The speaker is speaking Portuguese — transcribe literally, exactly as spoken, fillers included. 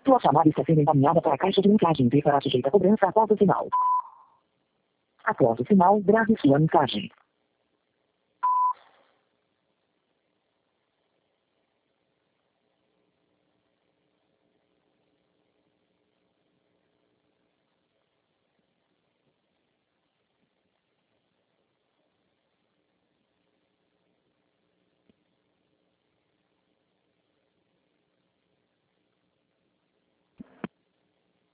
Sua chamada está sendo encaminhada para a caixa de mensagens e será sujeita a cobrança após o sinal. Após o sinal, grave sua mensagem.